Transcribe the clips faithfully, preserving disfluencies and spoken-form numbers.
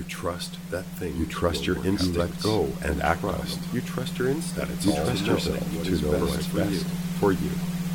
trust that thing. You trust your instincts. Let go and act on trust. them. You trust your instincts. That it's You all trust know yourself what to is know best what's for best you. for you.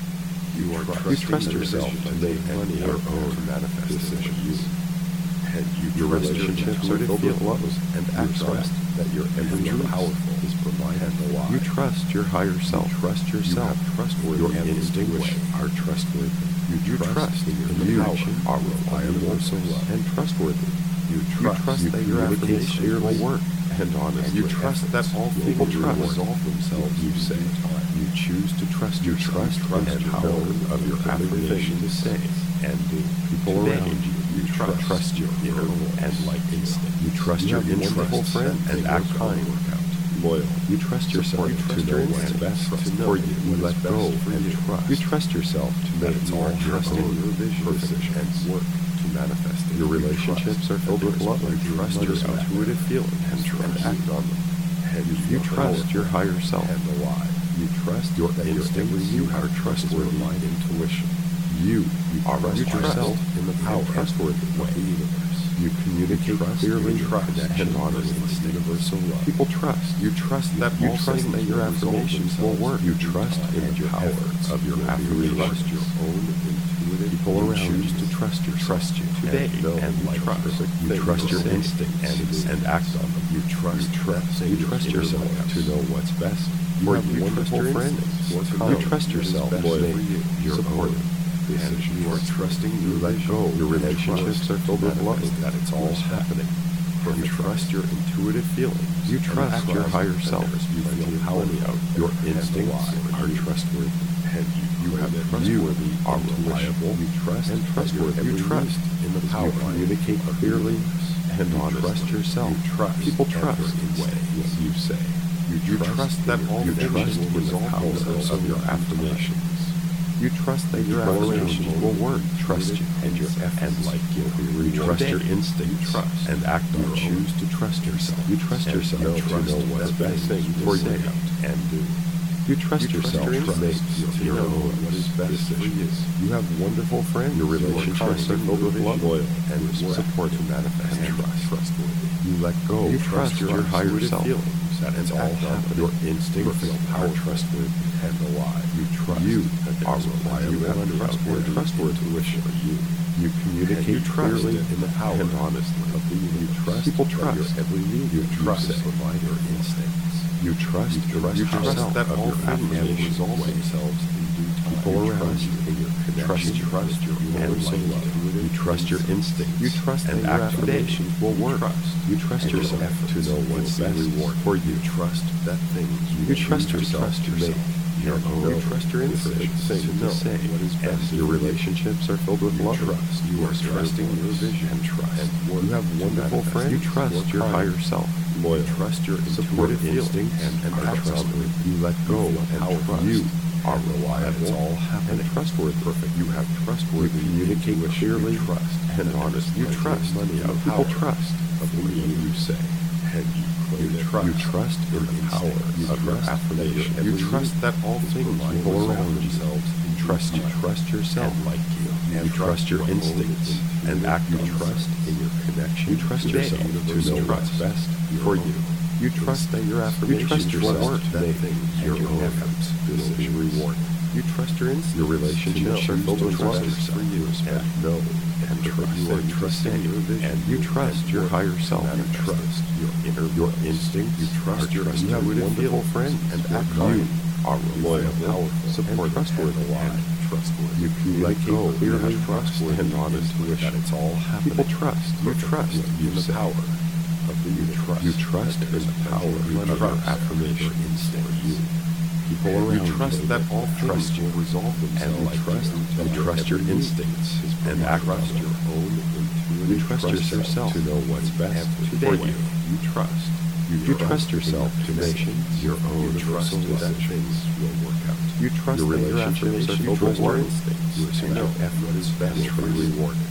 You are You trust yourself to make money your out own to manifest decisions. decisions. And you Your trust relationships your are filled with love and and act on trust it. that your every You are choice powerful is provided. and alive. You trust your higher self. You trust yourself. You have trustworthy Your and instincts intuition are trustworthy. You You trust trust in your in you connection are with reliable universal love. and trustworthy. You You trust, trust you that your communicate affirmations clearly will work and honestly. You trust that all people things trust will resolve themselves you in say. due time. You choose to trust You yourself trust and in the power power of your of everything affirmations to say and do. People Today, around you, you trust, trust your inner and light instinct. You trust you your have wonderful instincts friends and and act act kind. kind. Loyal. You trust yourself You trust to your know what's instincts best to know for you. You what let is go best for and you. trust. You trust yourself to That make it's your all trust in own your vision decisions. and work to manifest it. Your You relationships trust are filled with that love there's and trust money your out intuitive there. feelings and, And and act on them. And You, feel trust powerful your higher self. and alive. You trust Your that your instincts every you move are trustworthy. with mind Intuition. You, you are trust you trust yourself in the power and trustworthy of the universe. You communicate trust clearly you trust and and honestly. honestly. Universal love. People trust. You trust that You all trust things that your will resolve affirmations will themselves work. You in due trust time, in and the your power efforts of your will be affirmations. trust your own intuitive. People you around choose you to trust yourself trust you today and know and you like trust. perfect You things trust your say instincts and, and act on them. You trust You trust. that You thing trust in your yourself voice. to know what's best You for have you. wonderful Trust your friends. instincts. You You trust know yourself what is to best make for you. your Support own and decisions. you are trusting You your let vision. go. Your and relationships trust are filled with to love. manifest that it's all happening. You trust your intuitive feelings. You and trust act your on higher them, self. and there's You plenty feel of money powerful. out there Your and instincts alive. are trustworthy. And you, you have You trustworthy are and reliable. intuition. You trust and trustworthy. trustworthy. You You trust in the power. You communicate of the clearly universe. and You honestly. trust yourself. You trust. People every trust way what you say. You You trust trust that in your- all you things trust will in the resolve power themselves of your in due affirmations. You trust that your People affirmations around you will work. Trust you and your efforts and like you. will be You trust your rewarded. instincts You trust and act You on choose them. to trust yourself. You trust and yourself know, to trust know what's that best thing for you you. say and do. You trust You trust yourself your to make instincts to your know own what is best for you. decisions. You have wonderful friends. Your who are relationships kind are filled with and love, loyal and and respect support to manifest and trust. Trustworthy. You let go. You You trust trust your your higher intuitive self. feelings that and it's all act on them. happening. Your instincts feel are powerful trustworthy and alive. You trust. You that are there's reliable You have and trustworthy, trustworthy trustworthy for you. You And communicate you trust clearly in the power and honestly. of the universe. You trust. People that trust your every need. You trust say. provide your instincts. You trust. You trust, you trust yourself that of all your things will affirmations resolve way. themselves in due time. People You around trust you in your trust connection. you. Trust your and universal like love. you. You trust your instincts. You trust and that your act affirmations will you work. trust. You trust And your yourself efforts to know what's will be best rewarded. for you. You trust that thing You trust yourself trust to make your And own you trust your decisions. instincts to To know say what is and best your for you. relationships are filled with You love. trust. You are and trusting your vision and trust. and work You have to wonderful manifest friends. it. You trust You are your kind. higher self. Loyal. You trust your Support intuitive feelings instincts and, and are act on them. trustworthy. You let go You feel and powerful. trust. You are And reliable it's all and happening. trustworthy. Perfect. You have trustworthy. You communicate intuition. clearly You trust and there's honestly. plenty of trust. money out People power trust. of the you say. And you claim You it. trust. You trust in the power You of your trust that affirmation. your You every trust need that all is things provided will resolve around you themselves in due trust you. time. Trust yourself. And like you. You And trust your own instincts intuitive and act on You trust them. in your connection. You trust today. yourself to Universal know what's trust. best Your for own you. You trust that your You affirmations trust will yourself work that make thing your and your own efforts will be decisions. rewarded. You trust your instincts. Your relationships to are know filled with what's love best for you and know and trust. You are You trusting say, your vision and you trust and your work higher to self. You manifest trust it. your inner Your voice. instincts You trust are your trustworthy. You have wonderful feelings friends and and act you kind. are You feel reliable, powerful supportive, and trustworthy, alive. and Trustworthy. You let communicate go. You clearly have trustworthy and honest intuition that it's all happening. People trust. You Perfect. trust. You You the say. power of the You universe. trust. You trust that in there's the plenty power of of money your out there affirmation for instincts. you. People And around you trust you that all trust things you. will resolve And themselves. you like trust. you. You Your trust your every need instincts is and provided. act on Trust them. your own intuitive You trust trust yourself to know what's best for you. You trust. You, you trust yourself to make your own You trust universal that decisions. things will work out. You trust your that your relationships are affirmations filled will with your work. instincts. You And know your effort is best will for be you. rewarded.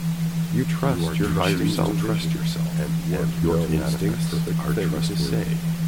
You trust You are your higher trusting self. to trust yourself and, and and work your to manifest instincts perfect are things to trustworthy. say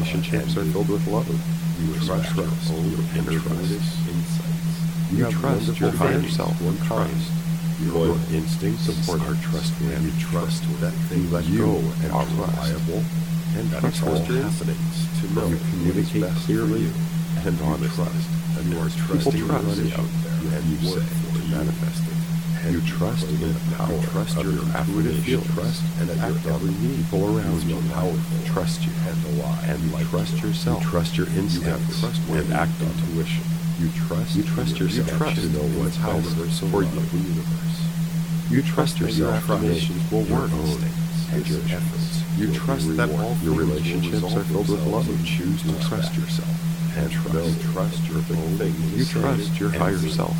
relationships are filled with love. You trust your own intuitive insights. You trust your higher self and trust. Your instincts are trustworthy. And you trust that things you let go and are reliable and trustworthy happenings to know you communicate clearly and honestly. And you are trusting money out there and you work to manifest it. And you trust in the power trust of your intuitive trust and act on the people around you powerful trust you and alive and you trust yourself. You trust your instincts and act on intuition. You trust you trust yourself to know what's best for you. The universe. You trust yourself. Your affirmations will work and your efforts. You trust that all your relationships are filled with love. You choose to trust yourself and trust your own things. You trust your higher self.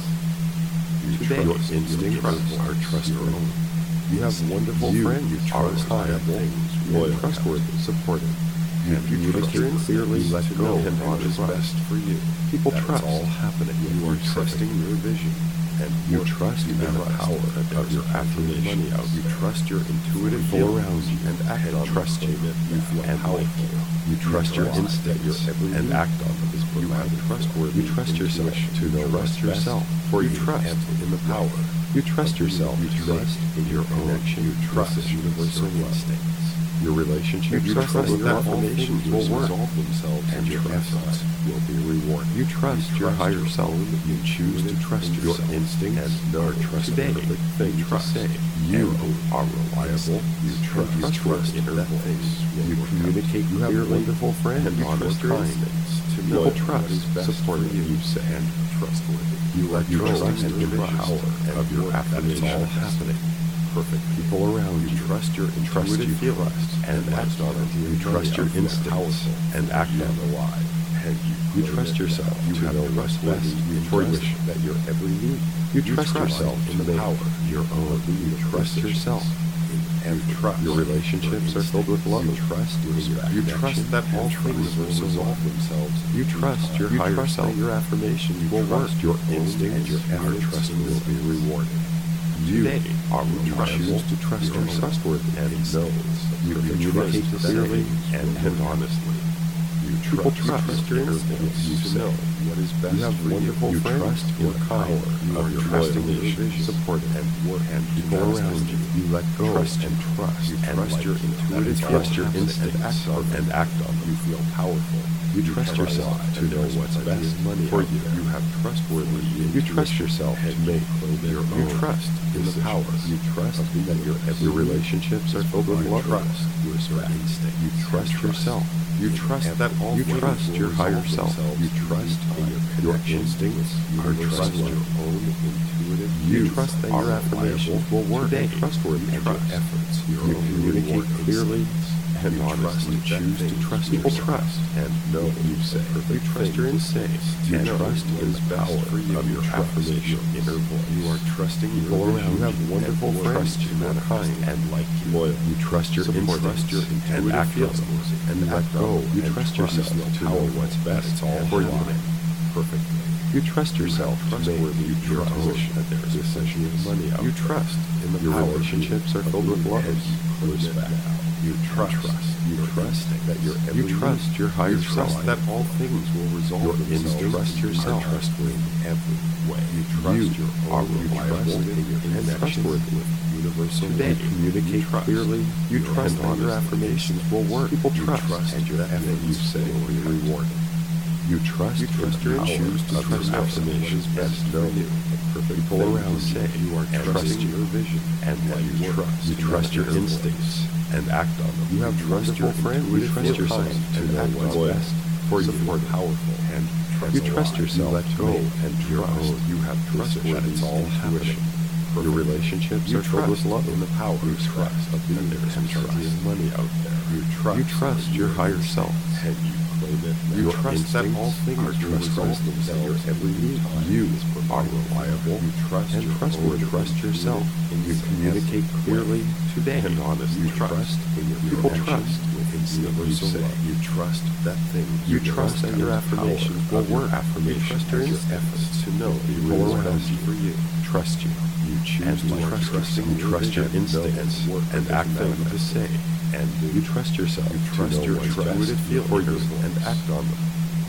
Today, your instincts are trustworthy. You have wonderful you friends. You are reliable, loyal, trustworthy, supportive. You communicate clearly, let go, and what is best for you. People trust. All happening. You are trusting your vision, and you trust in the power of your affirmation. You trust your intuitive feel around you, and act on trust you. You feel powerful. You trust your instincts and act on them. You have trustworthy. You trust yourself to know trust yourself. For you trust in the power. You trust yourself. You trust in your own action. You trust universal instincts. Your relationship. You trust that affirmations will resolve themselves, and your efforts will be rewarded. You trust your higher self. You choose to trust your instincts and are trustworthy things to say. You are reliable. You trust your inner voice. You communicate clearly. You have wonderful friends and honest kindness. To know trust, support you say and trustworthy. You let go and the power of your affirmation all happening. Perfect people around you. Trust your intuitive feelings and act on it. You trust your instincts and act on the lie. And you, you trust yourself. You have know what's best. You trust that your every need. You trust yourself in the power of your own. You trust yourself. And trust. Your relationships are filled with love. You trust. You trust that all things will resolve themselves. You trust your higher self. Your affirmations will work. Your instincts, your effort, trust will be rewarded. You are reliable. Choose to trust your trustworthy and know you communicate clearly and, and honestly. You trust, you trust your instincts. You to know what is best. You have wonderful you. You trust in the power of your trusting vision, support and work and people around you. You let go trust and trust. You trust your intuitive trust your instinct and act on and act on them. You feel powerful. You trust yourself to know what's best for you. You have trustworthy. You trust yourself to make your own. You trust in the power. You trust that your every relationships are filled with love. Trust your instinct. You trust yourself. You trust that all you trust your higher self. You trust in your instincts. You trust your own intuitive. You trust that your affirmations will work. Trustworthy and your efforts. You communicate clearly and honestly. Choose to trust. People trust and know what you say. You trust your instincts. You trust in the power of your affirmation inner voice. You are trusting people around you. You have wonderful friends you mankind and like you. Loyal. You trust your instincts and act on them and let go. You trust yourself to know what's best for you. Perfectly. You trust yourself to make you trust that there is essentially money out. You trust in the your relationships are filled with love and respect. You trust. You trust that your every you trust your higher you trust self. That all things will resolve your themselves. You trust yourself. Trustworthy in every way. You trust you your are reliable and trustworthy with universal. Today, you communicate you clearly. You trust that your affirmations will work. People trust, trust and your effort you say will be rewarded. You trust, you trust your choose to trust affirmations best know you. Perfect people around say you are trusting your vision and what you trust. You trust your instincts and act on them. You have wonderful friends. You trust yourself to know what's best for you. Support powerful and you trust yourself. Let go and trust. You have trust that it's all happening. Your relationships are filled with love and the power you trust of the universe and trust money out there. You trust. You trust your higher self and you. You your trust that all things are trustworthy, that your every need you are reliable. You trust and trustworthy. Trust yourself. You communicate clearly today and honestly. You trust in your people trust within universal love. You trust that thing. You trust that your affirmations will work. Affirmations are your efforts to know people around you for you. Trust you. You choose to trust. You trust your instincts and act on what to say. And you trust yourself. You trust your intuitive feelings and act on them.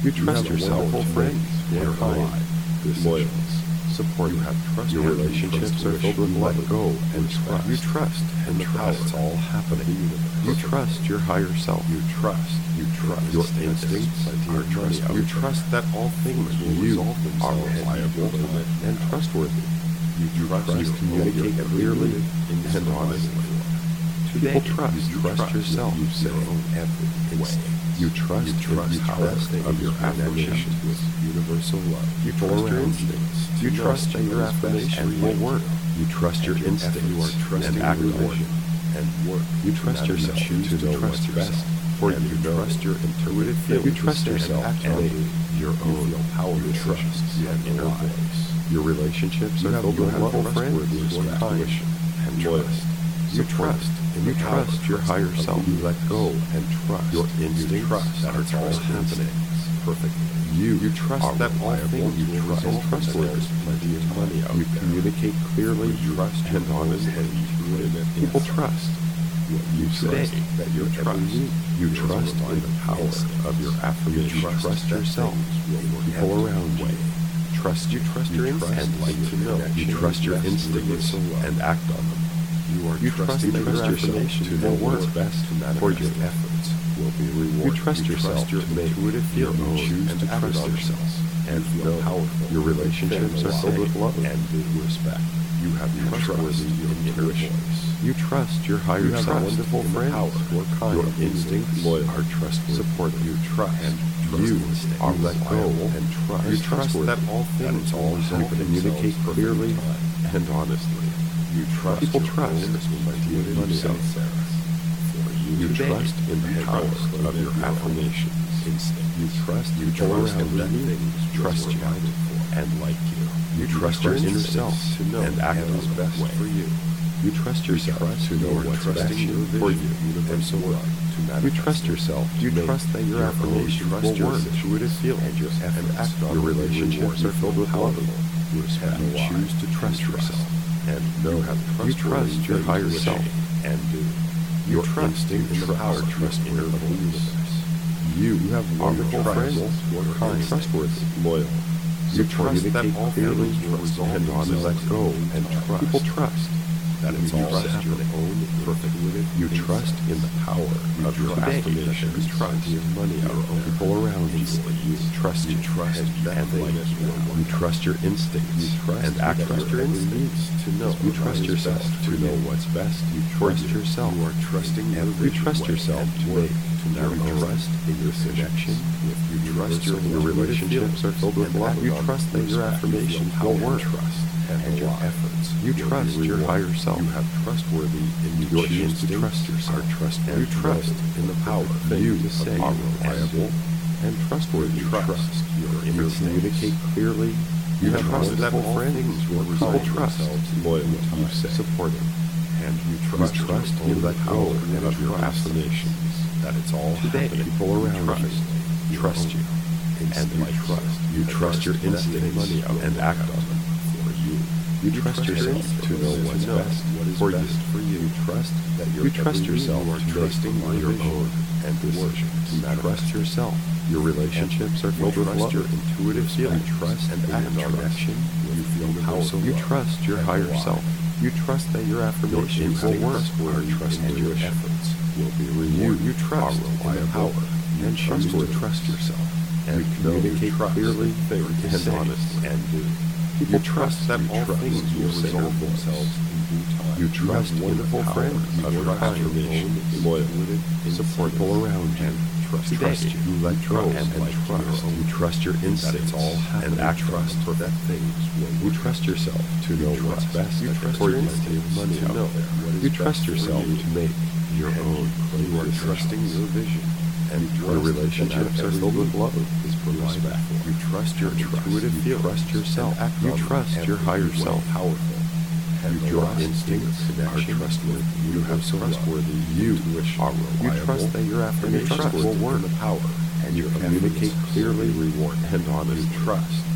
You trust have yourself wonderful to friends make who and are find alive, decisions. loyal. Support You have trust your and relationships trust are to filled with wish let love, go and respect. trust. You trust And and the trust. power. It's all happening. You Perfect. trust your higher self. You trust. You trust. Your That there's instincts plenty are of money trust. out You there. trust that all things will you resolve are themselves reliable legitimate and trustworthy. You trust. You You communicate communicate clearly clearly and honestly. Today, People trust. you You trust trust yourself. You say Your own every instinct. way. You trust. You trust You how trust things of your are affirmations with universal love. You People trust your around instincts. You You trust that your affirmations will work. You trust your And your effort, instincts you are trusting and act your on vision them. and work. You trust Now you yourself choose to to know trust what's best yourself. for And you. you trust your intuitive You feelings trust and yourself act to on make it. your You own feel powerful decisions. trust. You have inner voice. Your relationships You are have filled with wonderful love, friends trustworthy, who are kind, tuition and loyal. trust. You Support trust. in You the power trust your trust higher of self. the You let go and trust. Your You instincts trust that it's all trust happening instincts. perfectly. You, you trust are that all reliable. things you You trust resolve and trustworthy. themselves. Plenty of money out You there. communicate clearly You trust and your own honestly. intuitive People insight. trust. What you Today, say that you your trust. every You is trust in the reliable power instincts. of your affirmation. You You trust that yourself. things will work People out around your you. way. Trust you. Trust You your trust instincts. like You to know. know. You trust your Best instincts universal love. and act on them. You are You trust trusting that your your affirmations to will know work what's best for for your your efforts will be rewarded. You trust yourself your to make intuitive your feelings. own You choose and to trust act on yourself. them. And You feel know powerful. your relationships Feel are filled with love and respect. You have You trustworthy trust your intuition. You trust your higher You have self. wonderful in the friends power. who are kind. Your instincts Loyal. are trustworthy. Support you trust. And Trust you instincts. are let go Reliable. and trust. You You trust trust that all things it's all will resolve you communicate themselves clearly perfectly. and honestly. You trust People your trust. own plenty of You money say. out there. For you, You today, trust in the you power trust of your own affirmations. instincts. You trust You people trust around that you things trust will you work out for and like you. You You trust your inner instincts self to know and act what on is the best way. for you. You trust yourself trust to know you are what's best trusting your for vision, you. universal and love, to You manifest trust yourself. it. You Make trust that your your own affirmations trust will your work. intuitive feelings And your and efforts, act on your them. relationships You are filled with feel love. powerful. And you alive. choose to trust You yourself. And You know have you trustworthy trust your things higher to self. say and do. You Your trust instinct in in the the power power trust trust inner of the beliefs. universe. You, you have Are wonderful friends reliable, who are kind, instincts, trustworthy, loyal. You Support trust that all clearly things will resolve and themselves. honestly. Let go and trust. People trust That it's you all trust happening. your own perfect. You trust in the power You of your trust affirmations. that there is plenty of money Your out own there. people around you. Instincts. You trust You you trust and, that and things like will work you trust your instincts You trust and act that on your your instincts. instincts to know You what trust is yourself best to for know you. what's best. You Trust trust yourself. You are trusting your You vision trust way yourself and to work make to your now own trust in your connection with You trust your, universal your love. relationships are filled with And love. act You on trust that your respect. affirmations You feel will power work. and trust and, And your alive. efforts. You will trust be your rewarded. higher self. You have trustworthy Your intuitions choose to trust yourself. Are trustworthy. You trust in the power you things say are are reliable and trustworthy. You trust your You inner communicate voice. clearly. You You have trust trust that that all all friends things will will resolve resolve trust. themselves in loyal You you say. say. Supporting. And you You trust, trust your in own let go power of your trust affirmations. that it's all Today, happening. people around you you trust, trust you. And you instincts. trust. You trust your that instincts money out and there act on them. for you. You trust yourself to know what's best what is for you. best for you. You trust that your you trust every yourself move you are to trusting make your your vision own and work decisions. to You manifest trust it. yourself. Your relationships are You filled with trust love. your intuitive You feelings trust and and act act on connection. You feel powerful. You trust your and higher alive. self. You trust that your affirmations will work. Are trust and your efforts will be You, rewarded. you trust Are in the reliable. power You and choose trustworthy. to trust yourself. And You communicate trust clearly things and say honestly. and do. People You trust trust that you all trust things will will resolve resolve themselves in due time. You have trust in the wonderful power friends of you your trust your own affirmations. loyal Support people around you. and trust Today, trust you. you let go Trust and, and and like trust. your You trust your that instincts it's all and happening. act on Trust them. that things will You work trust out. yourself to You know what's trust. best You trust for your you. instincts Money to out know there. what is You best trust for yourself you. to make your And own. You are trusting your vision. And Your trust relationships that are filled with love. is provided for. You trust your Trust. intuitive You feelings. trust yourself. and act You on them. trust your Every higher way self. Powerful. And You, your trust instincts in are connection trustworthy. with You have universal love. trustworthy. You Intuition are reliable. You trust that your And affirmations trustworthy will work. in the power And you your communicate efforts clearly will be rewarded. and honestly. You trust your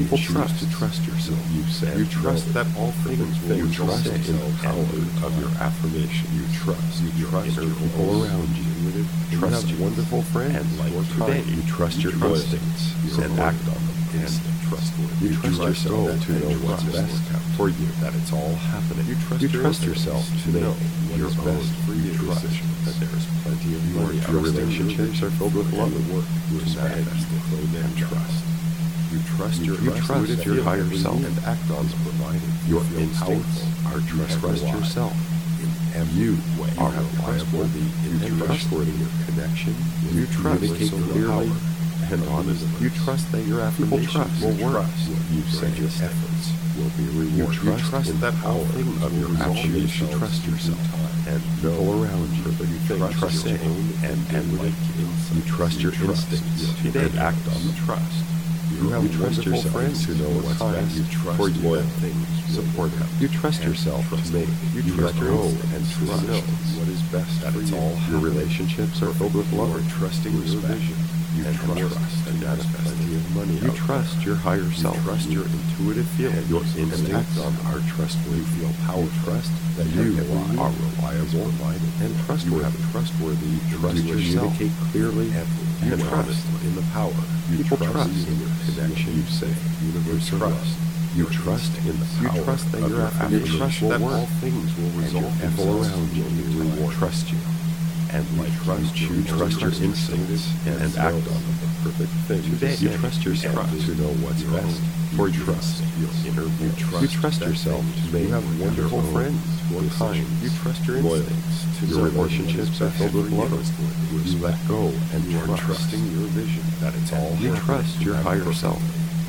People trust to trust yourself. You say you trust that all things will you trust in the power of your affirmation. You trust. You trust your people around you. Trust your wonderful friends like today. You trust your instincts and act on them. And trustworthy. You trust yourself to know what's best for you. That it's all happening. You trust, you trust yourself to know what's best for you. Trust that there is plenty of money. Your relationships are filled with love and work. You manifest and trust. You trust your you trust your higher self and act on them. Provided your instincts are trust yourself. And you are trustworthy. You trustworthy in your connection. You communicate clearly and honestly. You trust that your affirmations will work. You say your efforts will be rewarded. You trust that all things of your affirmation. You trust yourself and people around you. You trust your own and and like you trust your instincts and act on the trust. You, have you trust your friends who know what's best you trust for you loyal things, support them. You trust yourself to make. You, you trust your own and trust know what is best. That it's all your relationships are filled with love. Trusting your vision. You and trust and manifest plenty of money. You trust your higher self. You trust your intuitive feeling. Your instincts are trustworthy. You feel power. Trust that you are reliable and trustworthy. You have trustworthy. Trust yourself. Communicate clearly and trust in the power. People trust in your connection. You say universal trust. You trust in the power. You trust that your affirmation will work. All things will result. People around you will trust you. And like trust you, you trust your instincts and, and act on the perfect thing. Today, you trust yourself to know what's best for you. Trust your inner you trust, you trust yourself to make you have wonderful friends who are kind. You trust your instincts. To your relationships are filled with love. You let go and you are trusting your vision. That it's all you trust your higher self.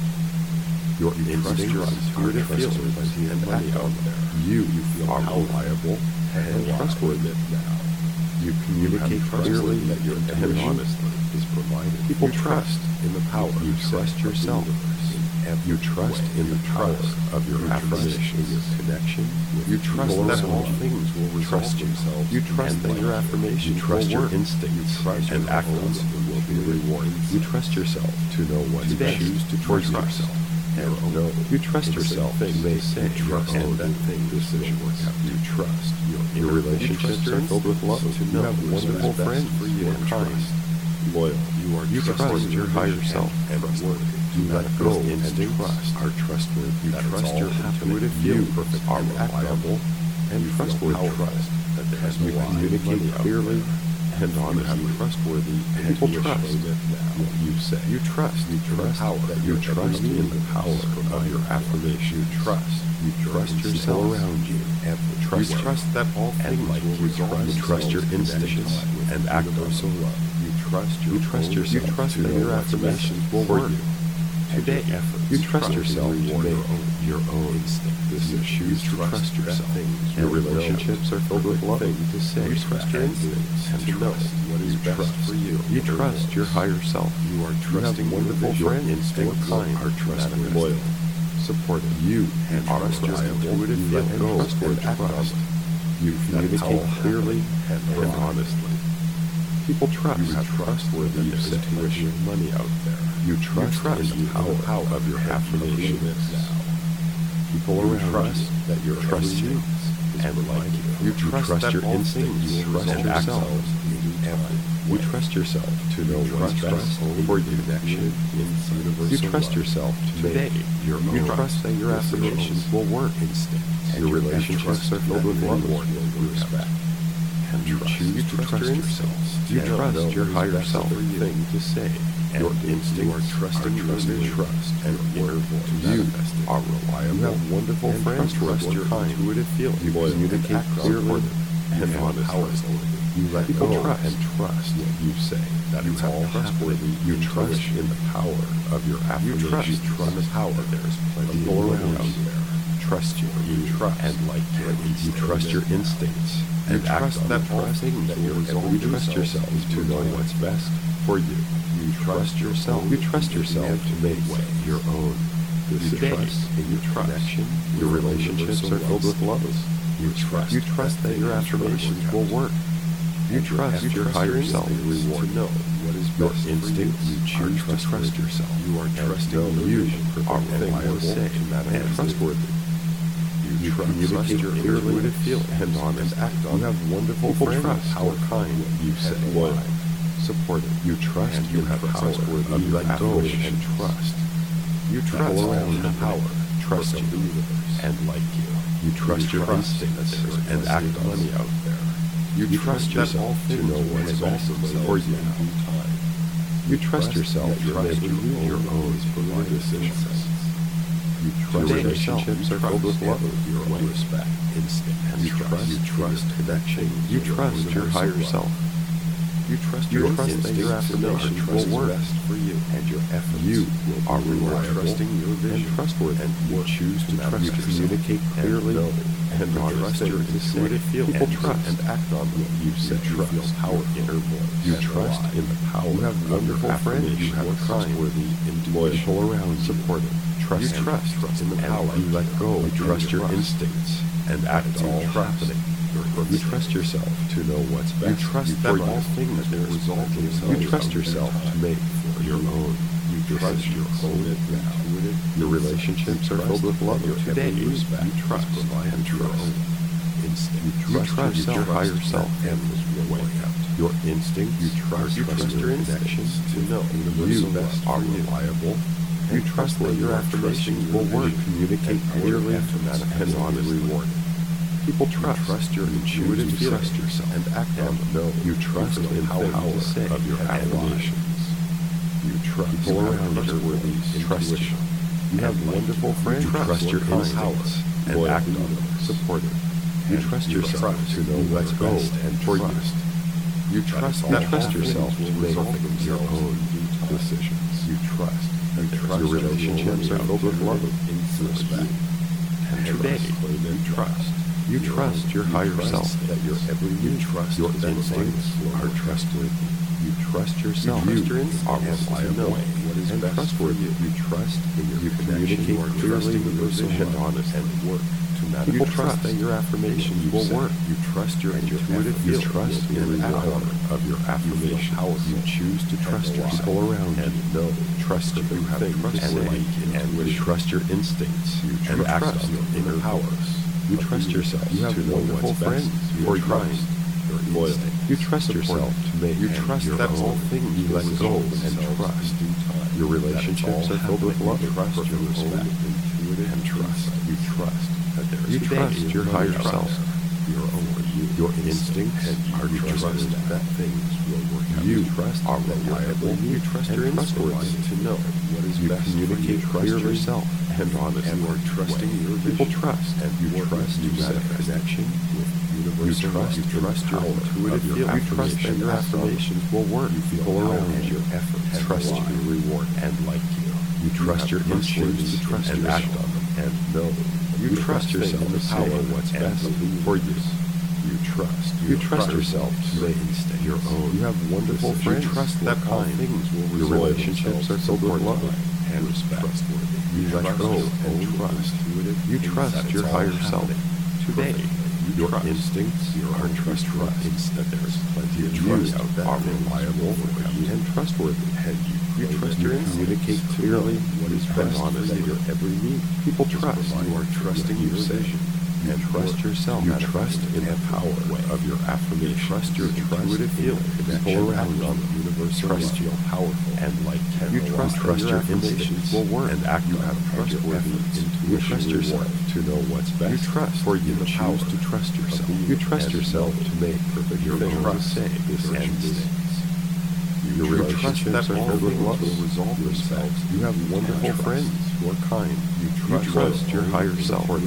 Your instincts are intuitive feelings and money out there. You are reliable and trustworthy now. You communicate clearly that your and honestly is provided. People you trust in the power. You trust yourself. You trust in the power of your affirmation, your connection. You trust that all things will resolve themselves. You trust that your affirmation. You trust your instincts and act on them will be rewarded. You trust yourself to know what to choose to trust yourself. And no, you trust yourself to make say trust and that thing decision work out. You trust your, your relationships are filled with love. To know you have wonderful friends for you and kind, loyal. You are you trust your higher self and trustworthy. You let go and trust are trustworthy. You trust your intuitive you are reliable and trustworthy. Trust that there has you communicate clearly and honestly trustworthy. People trust what you say. You trust. You trust that you trust in the power of your affirmation. You trust. You trust yourself around you. And trust. You trust that all things will resolve. You trust your instincts and act on so love. You trust. You trust yourself. You trust that your affirmations will work. Today, you trust yourself to make your own instinct. You choose to trust yourself. Your relationships are filled with love. To say, you trust your instincts and to know what is best for you. You trust your higher self. You are trusting wonderful friends. Instincts are trusting, loyal, supportive. You are reliable. You let go and act on them. You communicate clearly and honestly. People trust. You have trustworthy intuition money out there. You trust, you trust in the power, power of your affirmation now. People around trust that your trust you and like you. You trust, you trust your instincts. You trust yourself. You trust yourself to know what's best for your connection in universal. You trust yourself to make your own. You trust that your affirmations will work. Instincts. Your relationships are filled with love and respect. And you choose to trust yourself. You trust your higher self. Thing to say. Your instincts are trusting, trusting, trust, and inner voice. You are reliable. You have wonderful friends. Trust your intuitive feeling. You communicate clearly and honestly. You let go and trust what you say. That it's all trustworthy. You trust in the power of your affirmation. You trust the power. There is plenty of people around there. Trust you. You trust and like your you trust your instincts and act on that all things that you you trust yourself to know what's best for you. You trust yourself. You trust yourself to make your own decisions in your connection. Your relationships are filled with love. You trust. You trust that your affirmations will work. You trust your higher self to know what is your instinct. You choose to trust yourself. You are trusting you are reliable and trustworthy. You communicate your intuitive feeling and honest act on. You have wonderful friends, how kind, you say, loyal, supportive. You trust and you have power of let go and trust. You trust in the power, trust you, and like you. You trust your instincts and act on it out there. You trust yourself to know what is best for you. You trust yourself to make your own decisions. You trust relationships are filled with love, your own respect, instinct, and trust. You trust connection. You trust your higher self. You trust your trust that your affirmation will work best for you, and your efforts. You are reliable, trusting your vision, and trustworthy, and you choose to trust. You communicate clearly and trust your intuitive feelings. People trust and act on what you say. You feel power inner voice. You trust in the power. You have wonderful friends. You have a trustworthy, intuition around, supportive. Trust you trust, trust in the power. You let go. You trust your instincts and act all happening. You trust yourself to know what's best. You trust that all things will resolve themselves. You trust yourself to make for your own. You trust your own intuitive. Your relationships are filled with love. Today, you trust and trust. You trust your higher self and your way out. Your instinct. You trust. You trust your connections to know you are reliable. You trust that your affirmations will work, communicate clearly, and on reward. People trust. You trust your intuitive feelings yourself and act on them. No, you trust in the power of your affirmations. You trust people around you worthy trust you. You have wonderful friends. You trust your instincts and act on them. Supportive. You trust yourself to know what's best and for you. You trust that trust yourself to make your own decisions. You trust. You trust your relationships are filled with love and respect. And today, you trust. You trust your higher self that your every you trust your instincts are trustworthy. You trust yourself. You are reliable and trustworthy. You trust in your you communicate clearly with your honest and work. People trust that your affirmations will work. You trust your intuitive feelings. You trust in the power of your affirmation. You choose to trust your people around you. Know, trust that you have trust and like and you trust your instincts and act on your inner powers. You trust yourself. You have wonderful friends for your trust. Loyal. You trust yourself to make you trust that all things you let go and trust. Your relationships are filled with love, trust, your respect, and trust. You trust. You trust your higher self, your own, your instincts are trust that things will work out. You trust are reliable. You trust your trustworthy to know what is best. You communicate clearly yourself and honest. And you are trusting your people trust and you trust you have a connection with universal. You trust you trust your intuitive feeling. You trust that your affirmations will work. You feel around your efforts. Trust you reward and like you. You trust your instincts and act on them and know. You trust yourself to say what's best for you. You trust. You trust yourself to make your own. You have wonderful friends. You trust that all things will resolve. Your relationships are filled with love and respect. You let go and trust. You trust your higher self. Today, your instincts are trustworthy. That there is plenty of trust out there. Are reliable and trustworthy. And you You trust your communicate clearly what is best honest in your every need. People trust. You are trusting your vision and trust yourself. You trust in the power of your affirmation. Trust your intuitive feeling. People around you universe trust you powerful and like you trust trust your instincts will work and act. You have trustworthy intuition. You trust yourself to know what's best. You trust for you choose to trust yourself. You trust yourself to make perfect your trust say this instincts. Your relationships are filled with love will resolve themselves. You have wonderful friends who are kind. You trust, you trust your higher self and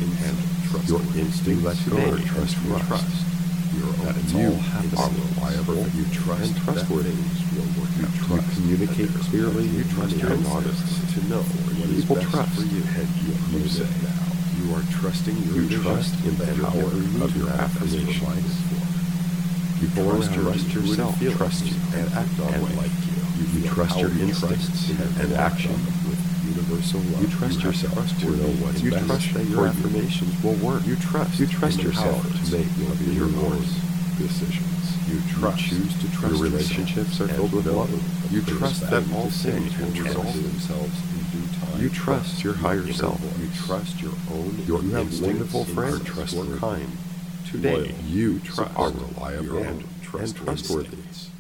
trust your instinct. Let go and trust your trust. That it's you are reliable. You trust and trustworthy. You trust. Communicate clearly. You trust your honest to know what people trust for you. And you say now you are trusting your you trust in the power of your affirmation. People trust yourself, trust you, and act on and like you. You, you trust your instincts and action with universal love. You trust you yourself to know what's you best. You trust that your affirmations will work. You trust. You trust yourself to make your yours. decisions. You trust. choose to trust Your relationships are yourself filled with and love. know You that trust there that is all value things to will sin and resolve resolve themselves in due time. You trust your higher inner self. voice. You trust your own. Your You have instincts wonderful and friends are who are trustworthy, kind. Today, loyal, you trust are reliable and, and and trustworthy. instincts.